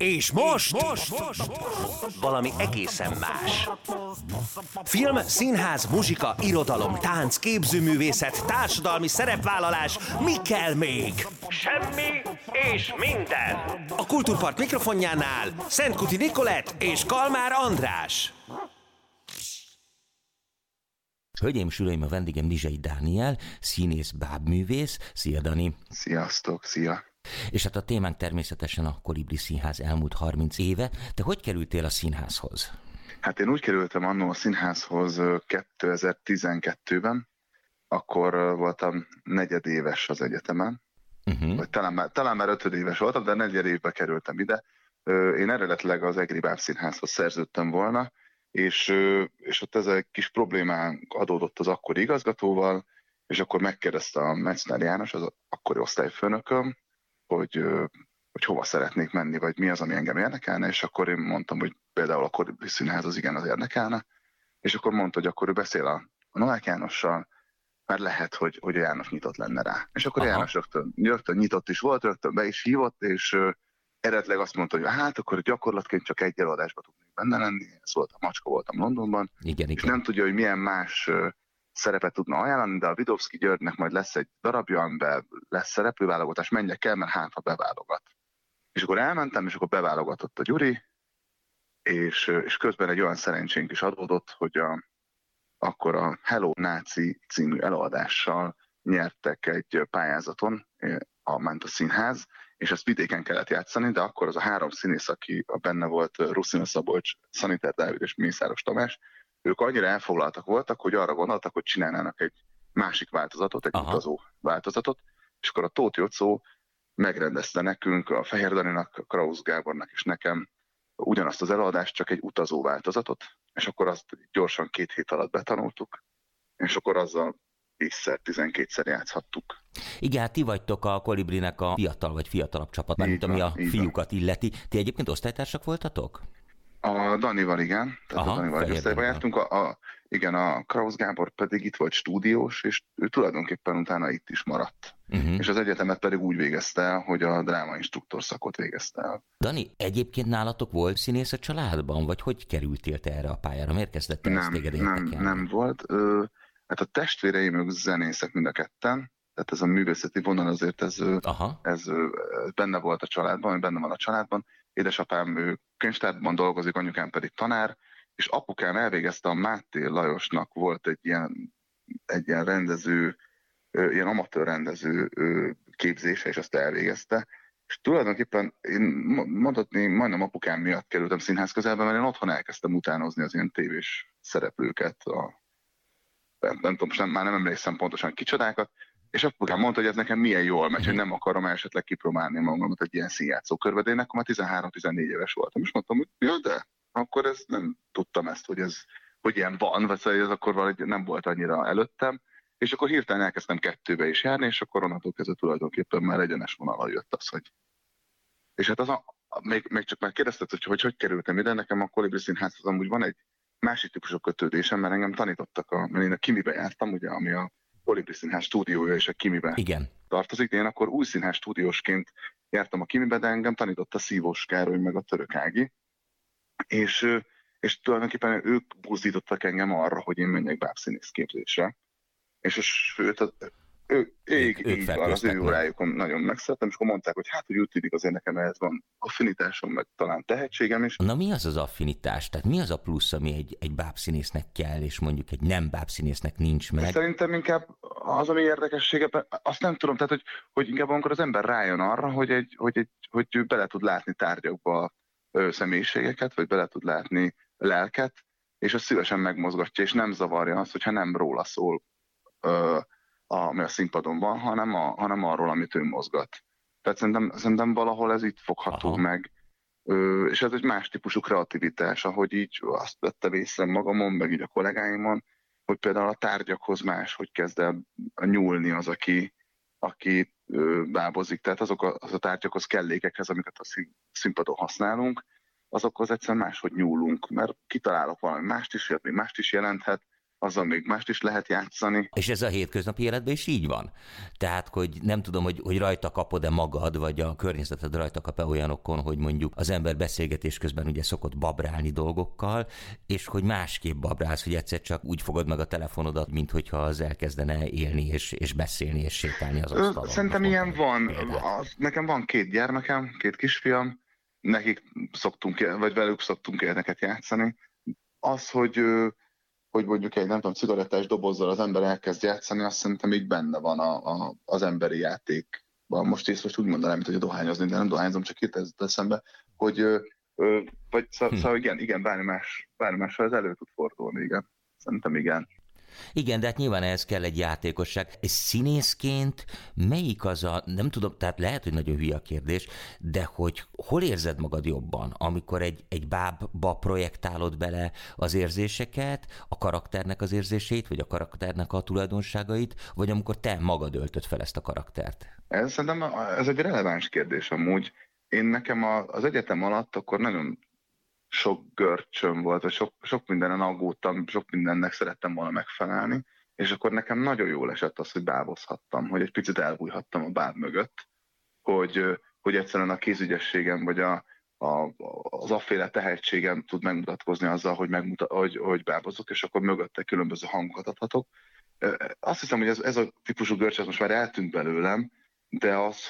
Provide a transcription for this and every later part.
És most valami egészen más. Film, színház, muzsika, irodalom, tánc, képzőművészet, társadalmi szerepvállalás, mi kell még? Semmi és minden. A Kultúrpart mikrofonjánál Szentkuti Nikolett és Kalmár András. Hölgyeim és uraim, a vendégem Nizsei Dániel, színész, bábművész. Szia, Dani! Sziasztok, szia! És hát a témánk természetesen a Kolibri Színház elmúlt 30 éve. Te hogy kerültél a színházhoz? Hát én úgy kerültem annó a színházhoz 2012-ben, akkor voltam negyedéves az egyetemen, vagy talán már 5 éves voltam, de negyed évbe kerültem ide. Én eredetileg az Egri Bábszínházhoz szerződtem volna, és ott ez egy kis problémánk adódott az akkori igazgatóval, és akkor megkérdezte a Metzner János, az akkori osztályfőnököm, hogy hova szeretnék menni, vagy mi az, ami engem érdekelne, és akkor én mondtam, hogy például a Kolibri Színház az igen, az érdekelne, és akkor mondta, hogy akkor ő beszél a Novák Jánossal, mert lehet, hogy a János nyitott lenne rá. És akkor János rögtön nyitott is volt, rögtön be is hívott, és eredetileg azt mondta, hogy hát akkor gyakorlatként csak egy előadásban tudnék benne lenni, ez volt a Macska, voltam Londonban, igen. És nem tudja, hogy milyen más szerepet tudna ajánlani, de a Vidovszky Györgynek majd lesz egy darabja, amiben lesz szereplőválogatás, menjek el, mert hát ha beválogat. És akkor elmentem, és akkor beválogatott a Gyuri, és közben egy olyan szerencsénk is adódott, hogy akkor a Hello Náci című előadással nyertek egy pályázaton, ment a színház, és ezt vidéken kellett játszani, de akkor az a 3 színész, aki benne volt, Ruszina Szabolcs, Szaniter Dávid és Mészáros Tamás, ők annyira elfoglaltak voltak, hogy arra gondoltak, hogy csinálnának egy másik változatot, egy utazó változatot, és akkor a Tóth Jocó megrendezte nekünk, a Fehér Daninak, a Krausz Gábornak és nekem ugyanazt az előadást, csak egy utazó változatot, és akkor azt gyorsan 2 hét alatt betanultuk, és akkor azzal 10-szer, 12-szer játszhattuk. Igen, hát ti vagytok a Kolibrinek a fiatal vagy fiatalabb csapat, mint ami a fiúkat illeti. Ti egyébként osztálytársak voltatok? A Danival igen, tehát a Danival egy osztályban jártunk, igen, a Krausz Gábor pedig itt volt stúdiós, és ő tulajdonképpen utána itt is maradt. És az egyetemet pedig úgy végezte el, hogy a drámainstruktor szakot végezte el. Dani, egyébként nálatok volt színész a családban, vagy hogy kerültél te erre a pályára? Miért kezdett el ezt téged érdekelni? Nem volt. Hát a testvéreim ők zenészek mind a ketten, tehát ez a művészeti vonal azért ez benne volt a családban, benne van a családban. Édesapám ő könyvtárban dolgozik, anyukám pedig tanár, és apukám elvégezte a Máté Lajosnak volt egy ilyen rendező, ilyen amatőr rendező képzése, és azt elvégezte. És tulajdonképpen én mondhatni, majdnem apukám miatt kerültem színház közelbe, mert én otthon elkezdtem utánozni az ilyen tévés szereplőket, nem tudom, már nem emlékszem pontosan kicsodákat, és apukám mondta, hogy ez nekem milyen jól megy, hogy nem akarom esetleg kipróbálni magamat egy ilyen színjátszókörbe, de én akkor már 13-14 éves voltam, és mondtam, hogy jó, de akkor nem tudtam ezt, hogy ilyen van, vagy ez akkor valahogy nem volt annyira előttem, és akkor hirtelen elkezdtem 2-be is járni, és akkor onnantól kezdve tulajdonképpen már egyenes vonalal jött az, hogy... És hát még csak már kérdezted, hogy kerültem ide, nekem a Kolibri Színházhoz amúgy van egy másik típusú kötődésem, mert engem tanítottak, mert én a Kimibe jártam, ugye, ami a Kolibri Színház stúdiója és a Kimibe tartozik, de én akkor új színház stúdiósként jártam a Kimibe, de engem tanított a Szívós Károly meg a Török Ági, és tulajdonképpen ők buzdítottak engem arra, hogy én menjek bábszínész képzésre. És így van, az ő órájukon nagyon megszerettem, és akkor mondták, hogy hát, hogy úgy tűnik azért nekem ehhez van affinitásom, meg talán tehetségem is. Na mi az az affinitás? Tehát mi az a plusz, ami egy bábszínésznek kell, és mondjuk egy nem bábszínésznek nincs meg? Szerintem inkább az, ami érdekessége, azt nem tudom, tehát hogy inkább amikor az ember rájön arra, hogy bele tud látni tárgyakba személyiségeket, vagy bele tud látni lelket, és azt szívesen megmozgatja, és nem zavarja azt, hogyha nem róla szól, ami a színpadon van, hanem arról, amit ő mozgat. Tehát szerintem valahol ez itt fogható meg, és ez egy más típusú kreativitás, ahogy így azt vettem észre magamon, meg így a kollégáimon, hogy például a tárgyakhoz hogy kezd el nyúlni az, aki bábozik. Tehát azok a tárgyakhoz, kellékekhez, amiket a színpadon használunk, azokhoz egyszerűen máshogy nyúlunk, mert kitalálok valami mást is jelenthet, azzal még mást is lehet játszani. És ez a hétköznapi életben is így van? Tehát, hogy nem tudom, hogy rajta kapod-e magad, vagy a környezeted rajta kap-e olyanokon, hogy mondjuk az ember beszélgetés közben ugye szokott babrálni dolgokkal, és hogy másképp babrálsz, hogy egyszer csak úgy fogod meg a telefonodat, mint hogyha az elkezdene élni, és beszélni, és sétálni az asztalon. Szerintem ilyen van. Nekem van 2 gyermekem, 2 kisfiam, nekik szoktunk, vagy velük szoktunk ilyeneket játszani. Az, hogy mondjuk egy, nem tudom, cigarettás dobozzal az ember elkezd játszani, azt szerintem így benne van az emberi játékban. Most úgy mondanám, mint hogy a dohányozni, de nem dohányzom, csak itt ez eszembe, hogy szóval igen, bármi mással ez elő tud fordulni, igen. Szerintem igen. Igen, de hát nyilván ehhez kell egy játékosság. És színészként melyik az nem tudom, tehát lehet, hogy nagyon hülye a kérdés, de hogy hol érzed magad jobban, amikor egy bábba projektálod bele az érzéseket, a karakternek az érzéseit, vagy a karakternek a tulajdonságait, vagy amikor te magad öltöd fel ezt a karaktert? Szerintem ez egy releváns kérdés amúgy. Nekem az egyetem alatt akkor nagyon sok görcsöm volt, vagy sok mindenen aggódtam, sok mindennek szerettem volna megfelelni, és akkor nekem nagyon jól esett az, hogy bábozhattam, hogy egy picit elbújhattam a báb mögött, hogy egyszerűen a kézügyességem, vagy az afféle tehetségem tud megmutatkozni azzal, hogy bábozok, és akkor mögötte különböző hangokat adhatok. Azt hiszem, hogy ez a típusú görcs most már eltűnt belőlem, de az,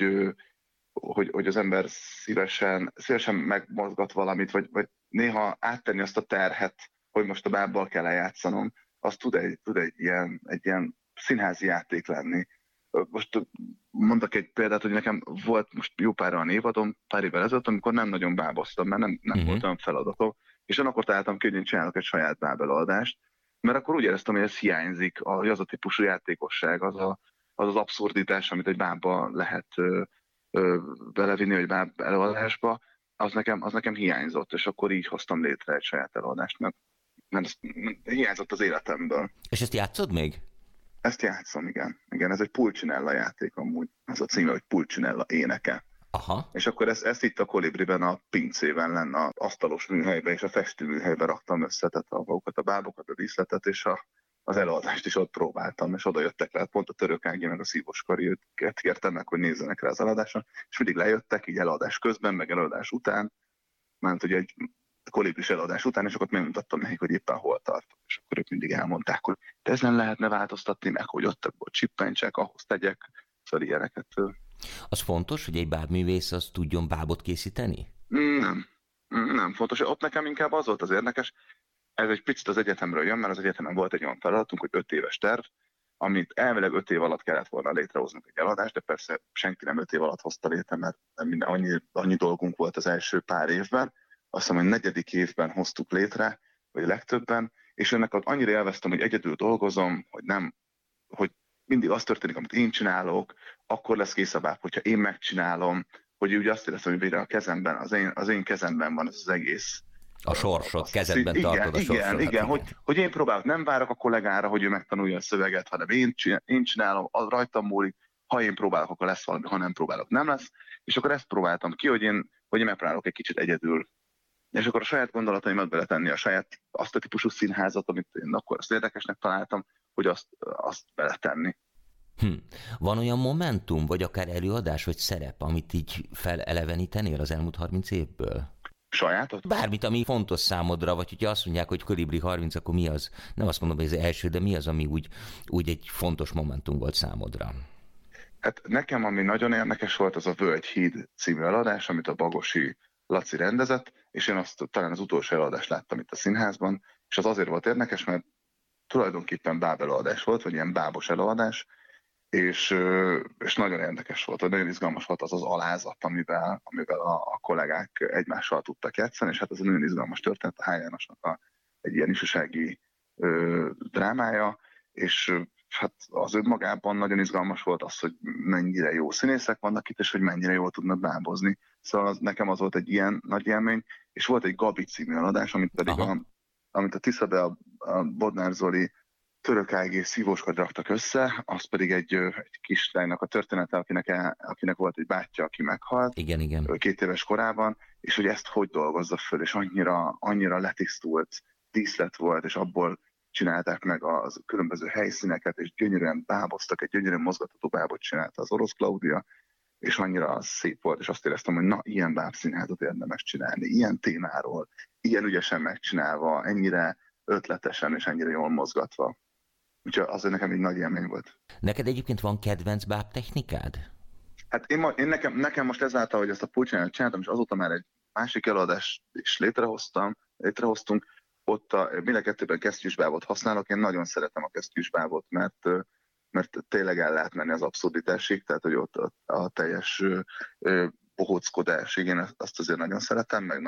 hogy az ember szívesen megmozgat valamit, vagy néha áttenni azt a terhet, hogy most a bábbal kell eljátszanom, az tud egy ilyen színházi játék lenni. Most mondok egy példát, hogy nekem volt most jó pár évadom, pár évvel ezelőtt, amikor nem nagyon báboztam, mert nem volt olyan feladatom, és akkor találtam ki, hogy én csinálok egy saját bábelőadást, mert akkor úgy éreztem, hogy ez hiányzik, hogy az a típusú játékosság, az abszurditás, amit egy bábba lehet belevinni, vagy báb előadásba, az nekem hiányzott, és akkor így hoztam létre egy saját előadást, mert hiányzott az életemből. És ezt játszod még? Ezt játszom, igen. Igen, ez egy Pulcinella játék amúgy. Ez a címe, hogy Pulcinella éneke. Aha. És akkor ezt itt a Kolibriben, a pincében lenne, az asztalos műhelyben és a festőműhelyben raktam össze, tehát a bábokat, a díszletet, és az előadást is ott próbáltam, és oda jöttek le, pont a Török Ági meg a Szívos Kari, őket kértem meg, hogy nézzenek rá az előadáson, és mindig lejöttek, így előadás közben, meg előadás után, mert ugye egy kolibris előadás után, és akkor megmutattam nekik, hogy éppen hol tartok. És akkor ők mindig elmondták, hogy de ezen lehetne változtatni, meg hogy ott csippencsek, ahhoz tegyek, szóval ilyeneket. Az fontos, hogy egy bábművész az tudjon bábot készíteni? Nem fontos. Ott nekem inkább az volt az érdekes, ez egy picit az egyetemről jön, mert az egyetemen volt egy olyan feladatunk, hogy 5 éves terv, amit elvileg 5 év alatt kellett volna létrehoznunk egy eladást, de persze senki nem 5 év alatt hozta létre, mert annyi dolgunk volt az első pár évben. Azt hiszem, hogy 4. évben hoztuk létre, vagy legtöbben, és ennek annyira élveztem, hogy egyedül dolgozom, hogy mindig az történik, amit én csinálok, akkor lesz kész a báb, hogyha én megcsinálom, hogy úgy azt éreztem, hogy végre a kezemben, az én kezemben van ez az egész. A sorsod, kezedben tartod a sorsodat. Igen, hogy én próbálok, nem várok a kollégára, hogy ő megtanulja a szöveget, hanem én csinálom, az rajtam múlik, ha én próbálok, akkor lesz valami, ha nem próbálok, nem lesz. És akkor ezt próbáltam ki, hogy én megpróbálok egy kicsit egyedül. És akkor a saját gondolataimat beletenni, azt a típusú színházat, amit én akkor azt érdekesnek találtam, hogy azt beletenni. Van olyan momentum, vagy akár előadás, vagy szerep, amit így felelevenítenél az elmúlt 30 évből? Sajátot? Bármit, ami fontos számodra, vagy hogyha azt mondják, hogy Kolibri 30, akkor mi az? Nem azt mondom, hogy ez az első, de mi az, ami úgy egy fontos momentum volt számodra? Hát nekem, ami nagyon érdekes volt, az a Völgyhíd című előadás, amit a Bagosi Laci rendezett, és én azt talán az utolsó előadást láttam itt a színházban, és az azért volt érdekes, mert tulajdonképpen báb előadás volt, vagy ilyen bábos előadás, és nagyon érdekes volt, nagyon izgalmas volt az alázat, amivel a kollégák egymással tudtak játszani, és hát ez egy nagyon izgalmas történet, a H. Jánosnak egy ilyen ifjúsági drámája, és hát az önmagában nagyon izgalmas volt az, hogy mennyire jó színészek vannak itt, és hogy mennyire jól tudnak bábozni. Szóval nekem az volt egy ilyen nagy élmény, és volt egy Gabi című eladás, amit pedig amit a Tisza, a Bodnár Zoli, Török Ági és Szívós Kari raktak össze, az pedig egy kislánynak a története, akinek volt egy bátyja, aki meghalt. Igen. 2 éves korában, és hogy ezt hogy dolgozza föl, és annyira letisztult díszlet volt, és abból csinálták meg a különböző helyszíneket, és gyönyörűen báboztak, egy gyönyörűen mozgatható bábot csinálta az Orosz Klaudia, és annyira szép volt, és azt éreztem, hogy na, ilyen bábszínházat érdemes csinálni, ilyen témáról, ilyen ügyesen megcsinálva, ennyire ötletesen és ennyire jól mozgatva. Úgyhogy azért nekem egy nagy élmény volt. Neked egyébként van kedvenc báb technikád? Hát nekem most ezáltal, hogy ezt a Pulcinellát csináltam, és azóta már egy másik előadást is létrehoztunk, ott a Mille 2-ben kesztyűsbábot használok, én nagyon szeretem a kesztyűsbábot, mert tényleg el lehet menni az abszurditásig, tehát hogy ott a teljes bohóckodásig, én azt azért nagyon szeretem, meg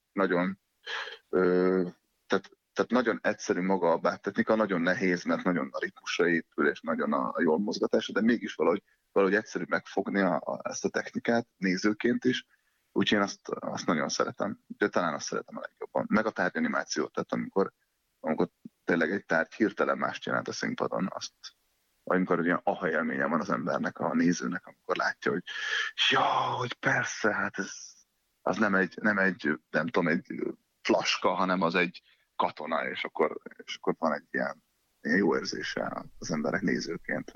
tehát nagyon egyszerű maga a bábtechnika, nagyon nehéz, mert nagyon a ritmusra épül, és nagyon a jól mozgatása, de mégis valahogy egyszerű megfogni ezt a technikát nézőként is, úgyhogy én azt nagyon szeretem, de talán azt szeretem a legjobban. Meg a tárgyanimációt, tehát amikor tényleg egy tárgy hirtelen mást jelent a színpadon, amikor egy ilyen aha élménye van az embernek, a nézőnek, amikor látja, hogy hogy persze, hát az nem egy flaska, hanem az egy katona, és akkor van egy ilyen jó érzése az emberek nézőként,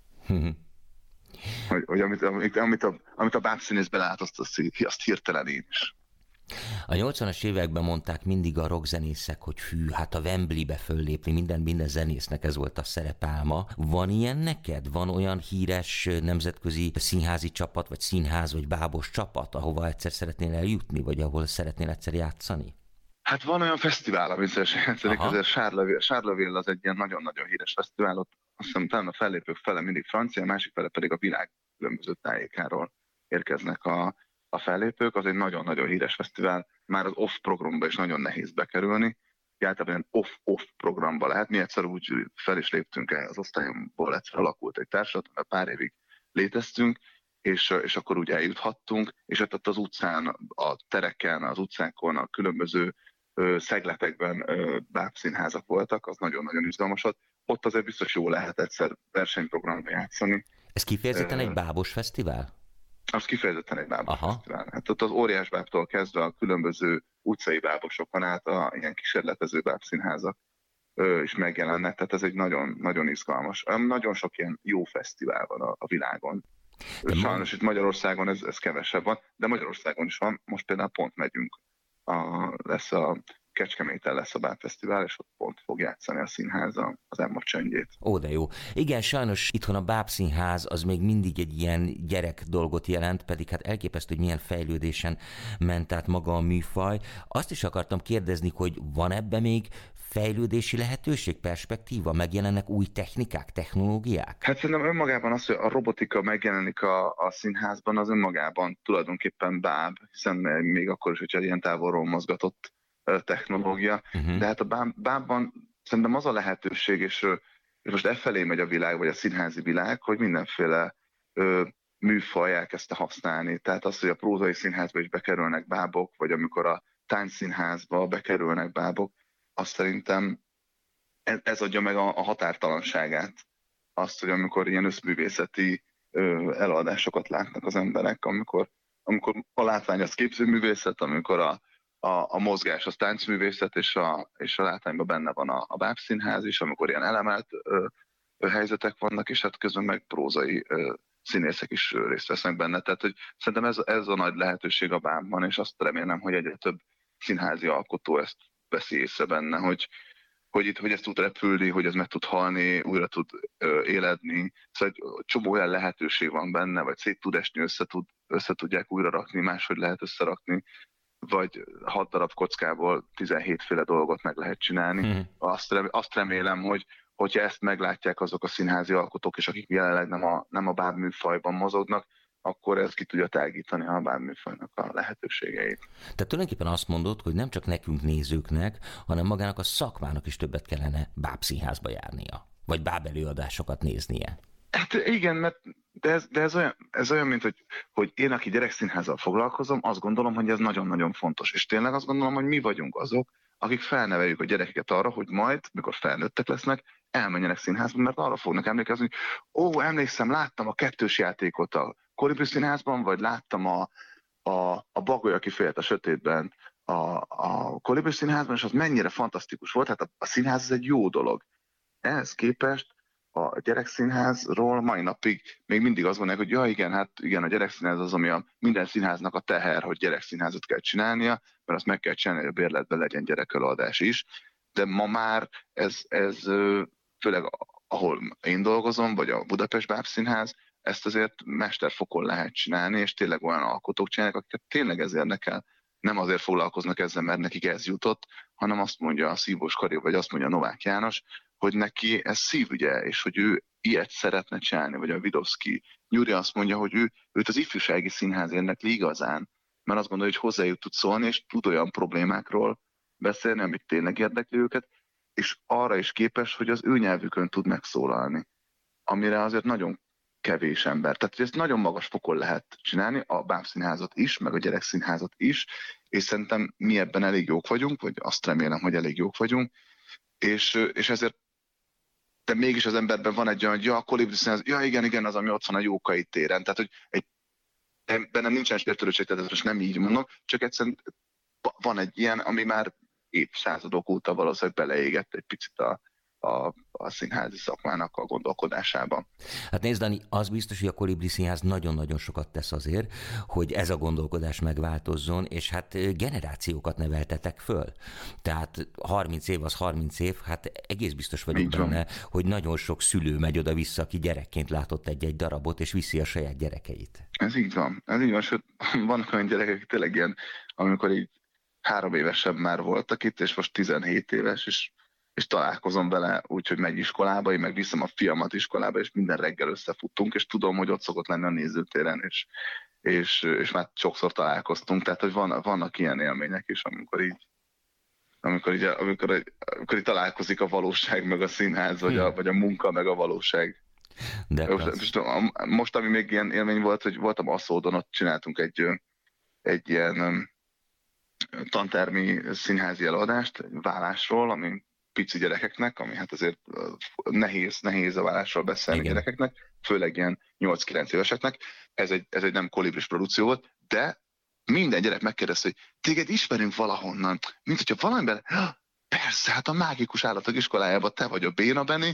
hogy amit a bábszínészben lát, azt hirtelen én is. A 80-as években mondták mindig a rockzenészek, hogy hát a Wembleybe föllépni, minden zenésznek ez volt a szerepálma. Van ilyen neked? Van olyan híres nemzetközi színházi csapat, vagy színház, vagy bábos csapat, ahova egyszer szeretnél eljutni, vagy ahol szeretnél egyszer játszani? Hát van olyan fesztivál, amit szeretnék, azért Charleville az egy ilyen nagyon-nagyon híres fesztivál, ott azt hiszem talán a fellépők fele mindig francia, a másik fele pedig a világ különböző tájékáról érkeznek a fellépők, az egy nagyon-nagyon híres fesztivál, már az off programba is nagyon nehéz bekerülni, általában off programba lehet. Mi egyszer úgy fel is léptünk el, az osztályomból egyszer alakult egy társulat, mert pár évig léteztünk, és akkor úgy eljuthattunk, és ott az utcán, a tereken, az utcákon, a különböző szegletekben bábszínházak voltak, az nagyon-nagyon izgalmas volt. Ott azért biztos jó lehet egyszer versenyprogramra játszani. Ez kifejezetten egy bábos fesztivál? Az kifejezetten egy bábos fesztivál. Hát ott az óriás bábtól kezdve a különböző utcai bábosokon át a ilyen kísérletező bábszínházak is megjelennek, tehát ez egy nagyon, nagyon izgalmas. Nagyon sok ilyen jó fesztivál van a világon. Sajnos itt Magyarországon ez kevesebb van, de Magyarországon is van. Most például pont megyünk, Kecskeméten lesz a bábfesztivál, és ott pont fog játszani a színház az Emma Csendjét. Ó, de jó. Igen, sajnos itthon a bábszínház az még mindig egy ilyen gyerek dolgot jelent, pedig hát elképesztő, hogy milyen fejlődésen ment át maga a műfaj. Azt is akartam kérdezni, hogy van ebbe még fejlődési lehetőség, perspektíva? Megjelennek új technikák, technológiák? Hát szerintem önmagában az, hogy a robotika megjelenik a színházban, az önmagában tulajdonképpen báb, hiszen még akkor is, hogyha ilyen távolról mozgatott technológia. De hát a bábban szerintem az a lehetőség, és most efelé megy a világ, vagy a színházi világ, hogy mindenféle műfaj elkezdte használni. Tehát az, hogy a prózai színházba is bekerülnek bábok, vagy amikor a táncszínházba bekerülnek bábok, azt szerintem ez adja meg a határtalanságát. Azt, hogy amikor ilyen összművészeti előadásokat látnak az emberek, amikor a látvány az képzőművészet, amikor a mozgás az táncművészet, és a látványban benne van a bábszínház is, amikor ilyen elemelt helyzetek vannak, és hát közben meg prózai színészek is részt vesznek benne. Tehát hogy szerintem ez a nagy lehetőség a bábban, és azt remélem, hogy egyre több színházi alkotó ezt veszi észre benne, hogy ezt tud repülni, hogy ez meg tud halni, újra tud éledni. Szóval egy csomó olyan lehetőség van benne, vagy szét tud esni, össze tudják újra rakni, máshogy lehet összerakni, vagy 6 darab kockából 17 féle dolgot meg lehet csinálni. Azt remélem, hogyha ezt meglátják azok a színházi alkotók, és akik jelenleg nem a bábműfajban mozognak, akkor ez ki tudja tágítani a bábműfajnak a lehetőségeit. Tehát tulajdonképpen azt mondod, hogy nem csak nekünk nézőknek, hanem magának a szakmának is többet kellene bábszínházba járnia, vagy bábelőadásokat néznie. Hát igen, de ez olyan, mint hogy én, aki gyerekszínházzal foglalkozom, azt gondolom, hogy ez nagyon-nagyon fontos. És tényleg azt gondolom, hogy mi vagyunk azok, akik felneveljük a gyerekeket arra, hogy majd, mikor felnőttek lesznek, elmenjenek színházba, mert arra fognak emlékezni, hogy emlékszem, láttam a kettős játékot a Kolibri Színházban, vagy láttam a Bagoly, aki félt a sötétben a Kolibri Színházban, és az mennyire fantasztikus volt. Hát a színház ez egy jó dolog. Ehhez képest a gyerekszínházról mai napig még mindig azt mondják, hogy ja igen, hát igen, a gyerekszínház az, ami minden színháznak a teher, hogy gyerekszínházat kell csinálnia, mert azt meg kell csinálni, hogy a bérletben legyen gyerekelőadás is. De ma már ez főleg ahol én dolgozom, vagy a Budapest Bábszínház, ezt azért mesterfokon lehet csinálni, és tényleg olyan alkotók csinálják, akiket tényleg ez érdekel. Nem azért foglalkoznak ezzel, mert nekik ez jutott, hanem azt mondja a Szívós Kari, vagy azt mondja Novák János, hogy neki ez szívügye, és hogy ő ilyet szeretne csinálni, vagy a Vidovszki Gyuri azt mondja, hogy őt az ifjúsági színház érdekli igazán, mert azt gondolja, hogy hozzájuk tud szólni, és tud olyan problémákról beszélni, amit tényleg érdekli őket, és arra is képes, hogy az ő nyelvükön tud megszólalni, amire azért nagyon kevés ember. Tehát ezt nagyon magas fokon lehet csinálni, a bábszínházat is, meg a gyerekszínházat is, és szerintem mi ebben elég jók vagyunk, vagy azt remélem, hogy elég jók vagyunk, és ezért de mégis az emberben van egy olyan, hogy ja, a Kolibri Színház, ja igen, az, ami ott van a Jókai téren. Tehát, hogy bennem nincsen sértődöttség, tehát most nem így mondom, csak egyszerűen van egy ilyen, ami már évszázadok óta valószínűleg beleégett egy picit a színházi szakmának a gondolkodásában. Hát nézd, Dani, az biztos, hogy a Kolibri Színház nagyon-nagyon sokat tesz azért, hogy ez a gondolkodás megváltozzon, és hát generációkat neveltetek föl. Tehát 30 év az 30 év, hát egész biztos vagyok benne, hogy nagyon sok szülő megy oda-vissza, aki gyerekként látott egy-egy darabot, és viszi a saját gyerekeit. Ez így van, sőt, vannak olyan gyerekek, tényleg ilyen, amikor így 3 évesebb már voltak itt, és most 17 éves, és találkozom vele úgy, hogy megy iskolába, én meg viszem a fiamat iskolába, és minden reggel összefuttunk, és tudom, hogy ott szokott lenni a nézőtéren, és már sokszor találkoztunk, tehát hogy vannak ilyen élmények is, amikor így találkozik a valóság meg a színház, vagy a munka meg a valóság. De most, ami még ilyen élmény volt, hogy voltam Aszódon, ott csináltunk egy ilyen tantermi színházi előadást, egy vállásról, ami pici gyerekeknek, ami hát azért nehéz a vállásról beszélni gyerekeknek, főleg ilyen 8-9 éveseknek. Ez egy nem kolibris produkció volt, de minden gyerek megkérdezte, hogy téged ismerünk valahonnan, mint hogyha valamiben, persze, hát a mágikus állatok iskolájában te vagy a Béna Benni,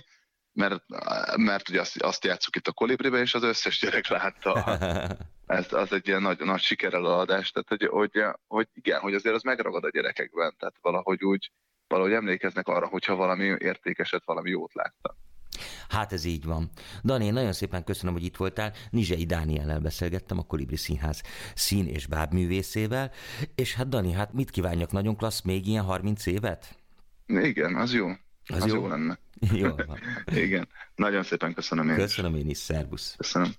mert ugye azt játsszuk itt a Kolibribe, és az összes gyerek látta. Az egy ilyen nagy sikerrel adás, tehát hogy igen, hogy azért az megragad a gyerekekben, tehát valahogy emlékeznek arra, hogyha valami értékeset, valami jót láttak. Hát ez így van. Dani, én nagyon szépen köszönöm, hogy itt voltál. Nizsei Dániellel beszélgettem, a Kolibri Színház szín- és bábművészével, és hát Dani, hát mit kívánjak, nagyon klassz, még ilyen 30 évet? Igen, az jó. Az jó lenne. Jó van. Igen. Nagyon szépen köszönöm én is. Köszönöm én is, szervusz. Köszönöm.